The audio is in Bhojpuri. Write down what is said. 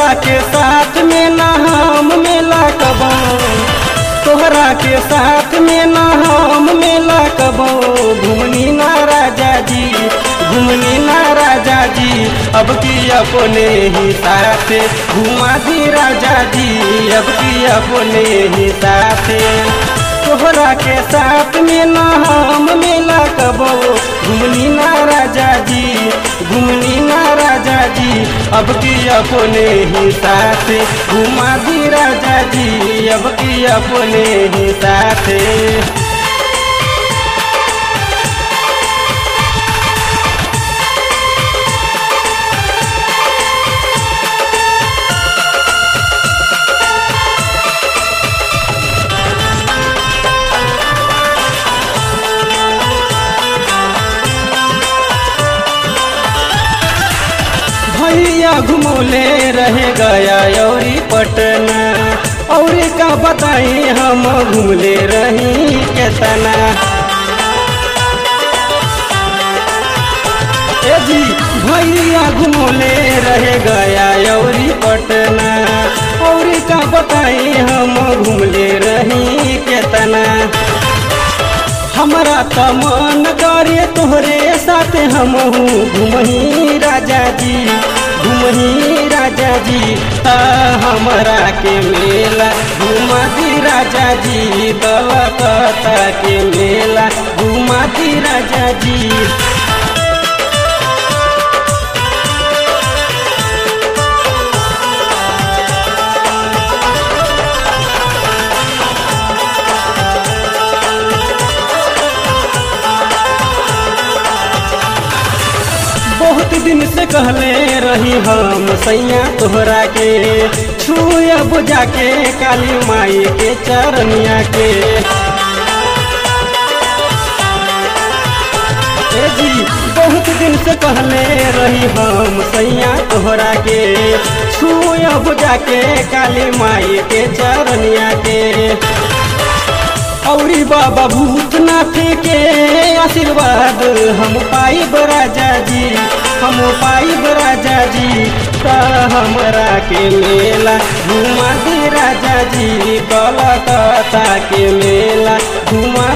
तोहरा के साथ में ना हम मेला कबो, तोहरा के साथ में ना हम मेला कबो। घूमनी ना राजा जी, घूमनी ना राजा जी, अब की अपने ही साथ घुमा दी राजा जी, अब की अपने ही साथ। तोहरा के साथ में ना हम मेला कबो, घूमनी ना राजा जी, घूमनी ना राजा जी, अब की अपने ही साथ घुमा दी राजा जी, अब की अपने ही साथ। भैया घुमौले रहे गया औरी पटना, और का बताई हम घूमले रही केतना। ए जी भैया घुमौले रहे गया औरी पटना, और का बताई हम घूमले रही केतना। हमरा त मन करे तोहरे साथ हम घूमही राजा जी, घूमही राजा जी, ता हमरा के मेला घुमा दी राजा जी, कलकत्ता के मेला घुमा दी राजा जी। बहुत दिन से कहले रही हम सैया तोहरा के, छुआ बुझा के काली माई के चरनिया के। ए जी बहुत दिन से कहले रही हम सैया तोहरा के, छुआ बुझा के काली माई के चरनिया के। औरी बाबा भूतनाथ के आशीर्वाद हम पाइब राजा जी, हम पाइब राजा जी, ता हमरा के मेला घुमा दी राजा जी, कलकत्ता के मेला घुमा